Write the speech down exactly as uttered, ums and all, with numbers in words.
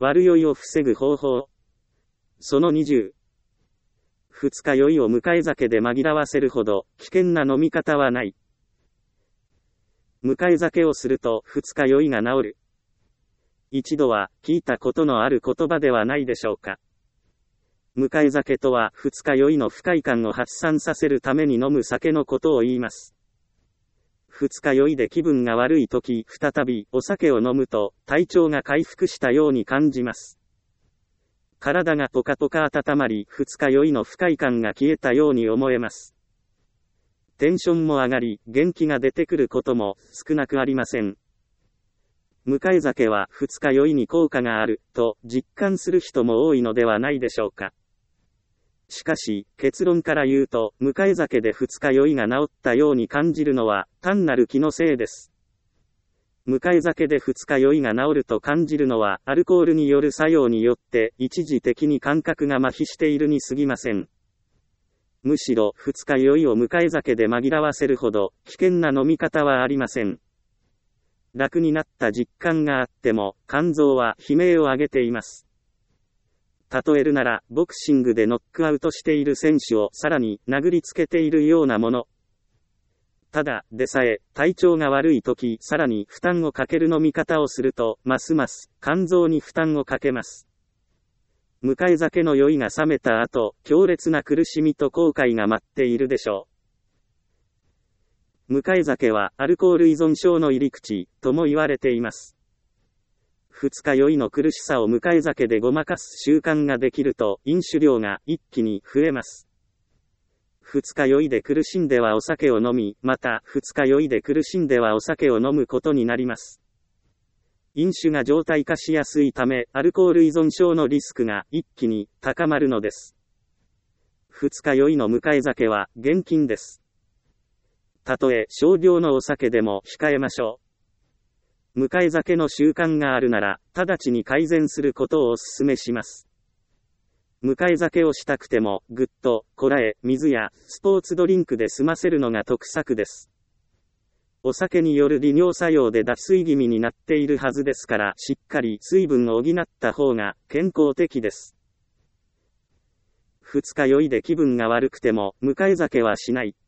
悪酔いを防ぐ方法。そのにじゅう。二日酔いを向かい酒で紛らわせるほど危険な飲み方はない。向かい酒をすると二日酔いが治る。一度は聞いたことのある言葉ではないでしょうか。向かい酒とは二日酔いの不快感を発散させるために飲む酒のことを言います。二日酔いで気分が悪いとき、再びお酒を飲むと体調が回復したように感じます。体がポカポカ温まり、二日酔いの不快感が消えたように思えます。テンションも上がり、元気が出てくることも少なくありません。向かい酒は二日酔いに効果があると実感する人も多いのではないでしょうか。しかし、結論から言うと、向かい酒で二日酔いが治ったように感じるのは単なる気のせいです。向かい酒で二日酔いが治ると感じるのは、アルコールによる作用によって一時的に感覚が麻痺しているに過ぎません。むしろ二日酔いを向かい酒で紛らわせるほど危険な飲み方はありません。楽になった実感があっても、肝臓は悲鳴を上げています。例えるなら、ボクシングでノックアウトしている選手をさらに殴りつけているようなもの。ただでさえ、体調が悪いとき、さらに負担をかける飲み方をすると、ますます肝臓に負担をかけます。向かい酒の酔いが冷めた後、強烈な苦しみと後悔が待っているでしょう。向かい酒はアルコール依存症の入り口とも言われています。二日酔いの苦しさを向かい酒でごまかす習慣ができると飲酒量が一気に増えます。二日酔いで苦しんではお酒を飲み、また二日酔いで苦しんではお酒を飲むことになります。飲酒が常態化しやすいため、アルコール依存症のリスクが一気に高まるのです。二日酔いの向かい酒は厳禁です。たとえ少量のお酒でも控えましょう。向かい酒の習慣があるなら、直ちに改善することをお勧めします。向かい酒をしたくても、ぐっと、こらえ、水や、スポーツドリンクで済ませるのが得策です。お酒による利尿作用で脱水気味になっているはずですから、しっかり水分を補った方が健康的です。二日酔いで気分が悪くても、向かい酒はしない。